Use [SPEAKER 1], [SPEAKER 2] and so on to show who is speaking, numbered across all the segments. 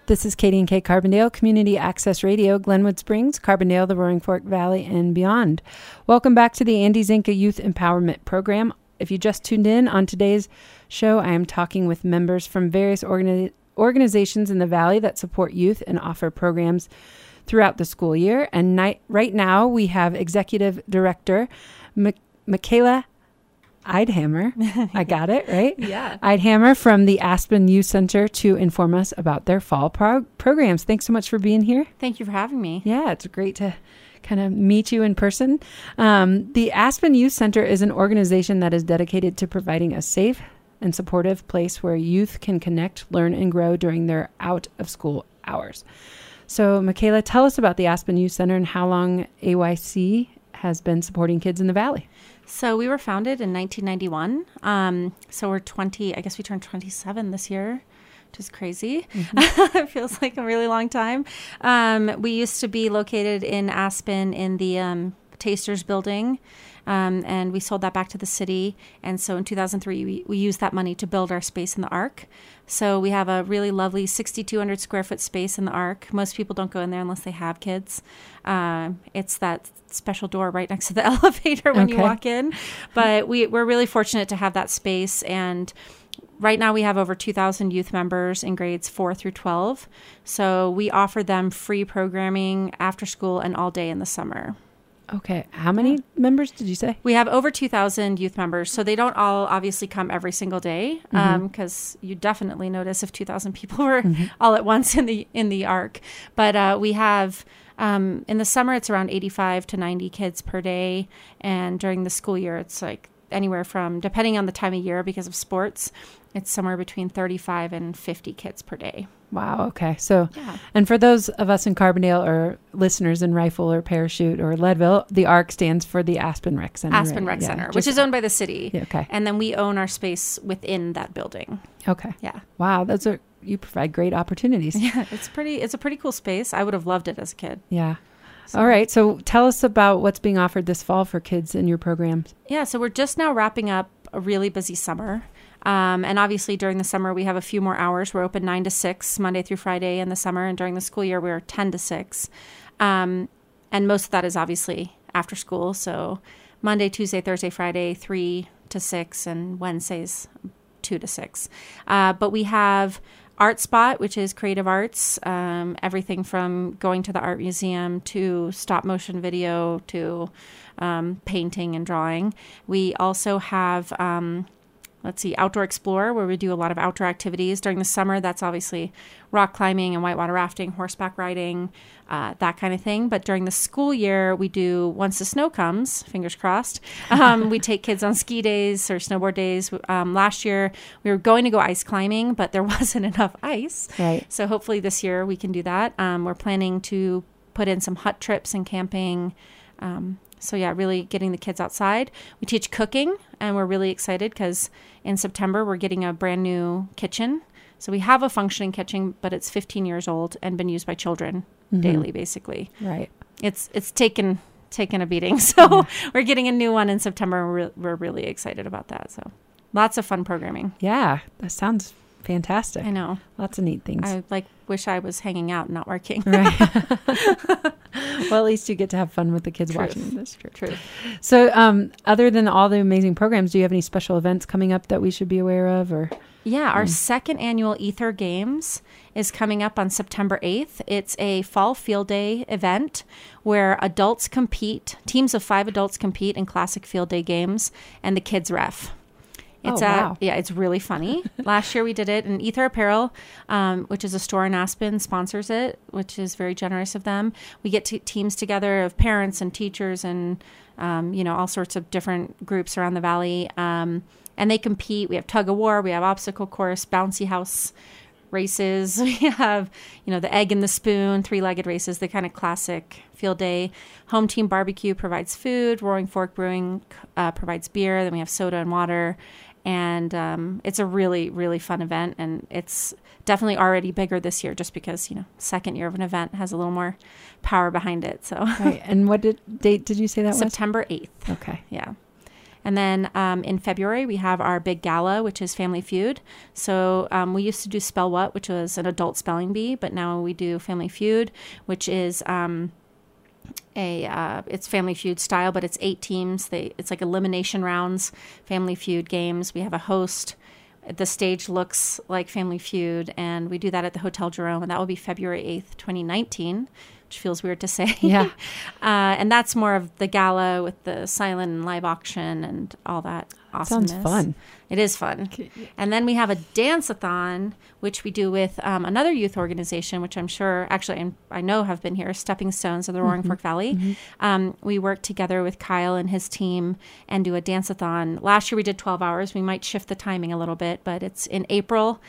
[SPEAKER 1] This is Katie and Kay Carbondale, Community Access Radio, Glenwood Springs, Carbondale, the Roaring Fork Valley, and beyond. Welcome back to the Andy Zinka Youth Empowerment Program. If you just tuned in on today's show, I am talking with members from various organizations in the Valley that support youth and offer programs throughout the school year. And right now, we have Executive Director Michaela Eidhammer. I got it, right?
[SPEAKER 2] Yeah.
[SPEAKER 1] Eidhammer from the Aspen Youth Center to inform us about their fall programs. Thanks so much for being here.
[SPEAKER 2] Thank you for having me.
[SPEAKER 1] Yeah, it's great to kind of meet you in person. The Aspen Youth Center is an organization that is dedicated to providing a safe and supportive place where youth can connect, learn, and grow during their out-of-school hours. So, Michaela, tell us about the Aspen Youth Center and how long AYC has been supporting kids in the Valley.
[SPEAKER 2] So we were founded in 1991. So we're 20, I guess we turned 27 this year, which is crazy. Mm-hmm. It feels like a really long time. We used to be located in Aspen in the Tasters building. And we sold that back to the city. And so in 2003, we used that money to build our space in the Arc. So we have a really lovely 6,200 square foot space in the Arc. Most people don't go in there unless they have kids. It's that special door right next to the elevator when you walk in. But we're really fortunate to have that space. And right now we have over 2,000 youth members in grades 4 through 12. So we offer them free programming after school and all day in the summer.
[SPEAKER 1] Okay. How many members did you say?
[SPEAKER 2] We have over 2,000 youth members. So they don't all obviously come every single day because you definitely notice if 2,000 people were all at once in the Arc. But we have, in the summer, it's around 85 to 90 kids per day. And during the school year, it's like anywhere from, depending on the time of year because of sports, it's somewhere between 35 and 50 kids per day.
[SPEAKER 1] Wow. Okay. So, and for those of us in Carbondale or listeners in Rifle or Parachute or Leadville, the ARC stands for the Aspen Rec Center.
[SPEAKER 2] Aspen Rec Center, which is owned by the city.
[SPEAKER 1] Yeah, okay.
[SPEAKER 2] And then we own our space within that building.
[SPEAKER 1] Okay.
[SPEAKER 2] Yeah.
[SPEAKER 1] Wow. You provide great opportunities.
[SPEAKER 2] Yeah. It's a pretty cool space. I would have loved it as a kid.
[SPEAKER 1] Yeah. So. All right. So tell us about what's being offered this fall for kids in your programs.
[SPEAKER 2] Yeah. So we're just now wrapping up a really busy summer. And obviously during the summer, we have a few more hours. We're open 9 to 6, Monday through Friday in the summer. And during the school year, we're 10 to 6. And most of that is obviously after school. So Monday, Tuesday, Thursday, Friday, 3 to 6, and Wednesdays, 2 to 6. But we have Art Spot, which is creative arts, everything from going to the art museum to stop motion video to painting and drawing. We also have... Outdoor Explorer, where we do a lot of outdoor activities. During the summer, that's obviously rock climbing and whitewater rafting, horseback riding, that kind of thing. But during the school year, we do, once the snow comes, fingers crossed, we take kids on ski days or snowboard days. Last year, we were going to go ice climbing, but there wasn't enough ice.
[SPEAKER 1] Right.
[SPEAKER 2] So hopefully this year we can do that. We're planning to put in some hut trips and camping. So yeah, really getting the kids outside. We teach cooking, and we're really excited because in September we're getting a brand new kitchen. So we have a functioning kitchen, but it's 15 years old and been used by children daily, basically.
[SPEAKER 1] Right.
[SPEAKER 2] It's taken a beating. So we're getting a new one in September. And we're really excited about that. So lots of fun programming.
[SPEAKER 1] Yeah, that sounds fantastic.
[SPEAKER 2] I know.
[SPEAKER 1] Lots of neat things.
[SPEAKER 2] I wish I was hanging out and not working.
[SPEAKER 1] Right. Well, at least you get to have fun with the kids watching this.
[SPEAKER 2] True.
[SPEAKER 1] So other than all the amazing programs, do you have any special events coming up that we should be aware of? Or
[SPEAKER 2] Yeah, our second annual Ether Games is coming up on September 8th. It's a fall field day event where adults compete, teams of 5 adults compete in classic field day games, and the kids ref. It's really funny. Last year we did it, and Ether Apparel, which is a store in Aspen, sponsors it, which is very generous of them. We get teams together of parents and teachers and, all sorts of different groups around the valley. And they compete. We have tug of war. We have obstacle course, bouncy house races. We have, the egg and the spoon, 3-legged races, the kind of classic field day. Home Team Barbecue provides food. Roaring Fork Brewing provides beer. Then we have soda and water. And it's a really, really fun event. And it's definitely already bigger this year just because, second year of an event has a little more power behind it. So,
[SPEAKER 1] right. And what date did you say that was?
[SPEAKER 2] September 8th.
[SPEAKER 1] Okay.
[SPEAKER 2] Yeah. And then in February, we have our big gala, which is Family Feud. So we used to do Spell What, which was an adult spelling bee, but now we do Family Feud, which is it's Family Feud style, but it's 8 teams. It's like elimination rounds, Family Feud games. We have a host. The stage looks like Family Feud, and we do that at the Hotel Jerome, and that will be February 8th, 2019, which feels weird to say.
[SPEAKER 1] Yeah.
[SPEAKER 2] And that's more of the gala with the silent and live auction and all that awesomeness.
[SPEAKER 1] Sounds fun.
[SPEAKER 2] It is fun. And then we have a dance-a-thon, which we do with another youth organization, which I'm sure, actually, I know have been here, Stepping Stones of the Roaring Fork Valley. We work together with Kyle and his team and do a dance-a-thon. Last year we did 12 hours. We might shift the timing a little bit, but it's in April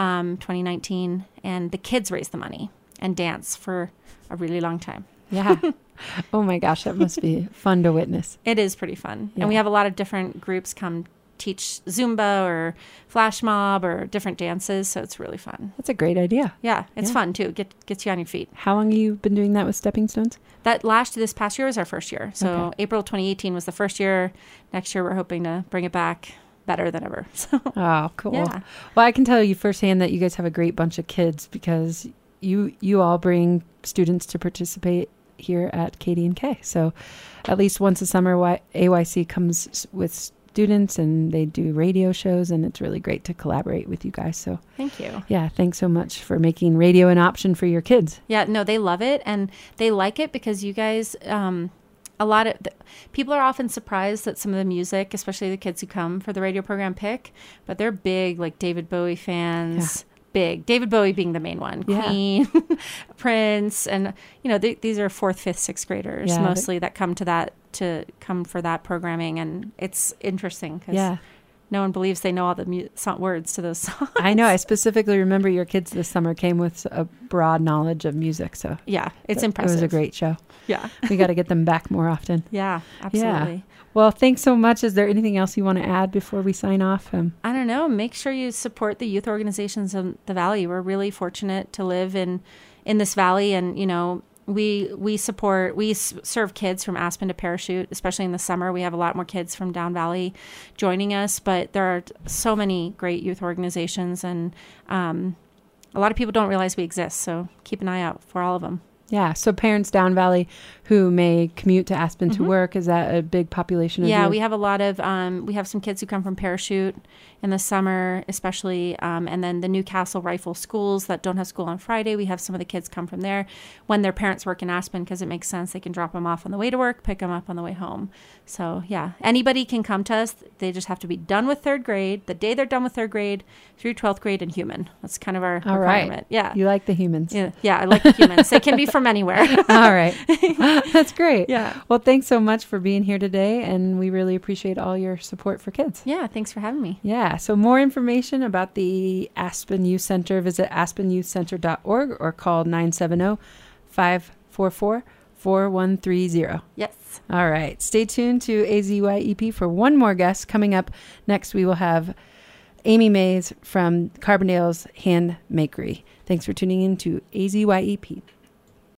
[SPEAKER 2] 2019, and the kids raise the money and dance for a really long time.
[SPEAKER 1] Yeah. Oh my gosh, that must be fun to witness.
[SPEAKER 2] It is pretty fun.
[SPEAKER 1] Yeah.
[SPEAKER 2] And we have a lot of different groups come teach Zumba or flash mob or different dances, so it's really fun.
[SPEAKER 1] That's a great idea.
[SPEAKER 2] Yeah, it's fun too. Gets you on your feet.
[SPEAKER 1] How long have you been doing that with Stepping Stones?
[SPEAKER 2] This past year was our first year. So
[SPEAKER 1] Okay.
[SPEAKER 2] April 2018 was the first year. Next year we're hoping to bring it back better than ever. So
[SPEAKER 1] Oh, cool.
[SPEAKER 2] Yeah.
[SPEAKER 1] Well, I can tell you firsthand that you guys have a great bunch of kids because you all bring students to participate here at KD&K. So at least once a summer, AYC comes with students and they do radio shows, and it's really great to collaborate with you guys. So
[SPEAKER 2] thank you.
[SPEAKER 1] yeah, thanks so much for making radio an option for your kids.
[SPEAKER 2] Yeah, no, they love it, and they like it because you guys, a lot of people are often surprised that some of the music, especially the kids who come for the radio program, pick, but they're big, like David Bowie fans. Big. David Bowie being the main one.
[SPEAKER 1] Yeah.
[SPEAKER 2] Queen, Prince, and these are 4th, 5th, 6th graders mostly that come to come for that programming, and it's interesting because no one believes they know all the words to those songs.
[SPEAKER 1] I know. I specifically remember your kids this summer came with a broad knowledge of music. So
[SPEAKER 2] yeah, it's impressive.
[SPEAKER 1] It was a great show.
[SPEAKER 2] Yeah.
[SPEAKER 1] We got to get them back more often.
[SPEAKER 2] Yeah, absolutely.
[SPEAKER 1] Yeah. Well, thanks so much. Is there anything else you want to add before we sign off?
[SPEAKER 2] I don't know. Make sure you support the youth organizations of the Valley. We're really fortunate to live in this valley, and we serve kids from Aspen to Parachute, especially in the summer. We have a lot more kids from Down Valley joining us, but there are so many great youth organizations, and a lot of people don't realize we exist. So keep an eye out for all of them.
[SPEAKER 1] Yeah. So parents Down Valley who may commute to Aspen to work, is that a big population?
[SPEAKER 2] We have a lot of, we have some kids who come from Parachute in the summer, especially, and then the Newcastle Rifle schools that don't have school on Friday. We have some of the kids come from there when their parents work in Aspen, because it makes sense. They can drop them off on the way to work, pick them up on the way home. So yeah, anybody can come to us. They just have to be done with 3rd grade, the day they're done with 3rd grade, through 12th grade, and human. That's kind of our requirement.
[SPEAKER 1] Right.
[SPEAKER 2] Yeah.
[SPEAKER 1] You like the humans.
[SPEAKER 2] Yeah, I like the humans. They can be from anywhere.
[SPEAKER 1] All right. That's great.
[SPEAKER 2] Yeah.
[SPEAKER 1] Well, thanks so much for being here today, and we really appreciate all your support for kids.
[SPEAKER 2] Yeah, thanks for having me.
[SPEAKER 1] Yeah. So more information about the Aspen Youth Center, visit aspenyouthcenter.org or call 970-544-4130.
[SPEAKER 2] Yes.
[SPEAKER 1] All right. Stay tuned to AZYEP for one more guest. Coming up next, we will have Amy Mays from Carbondale's Hand Makery. Thanks for tuning in to AZYEP.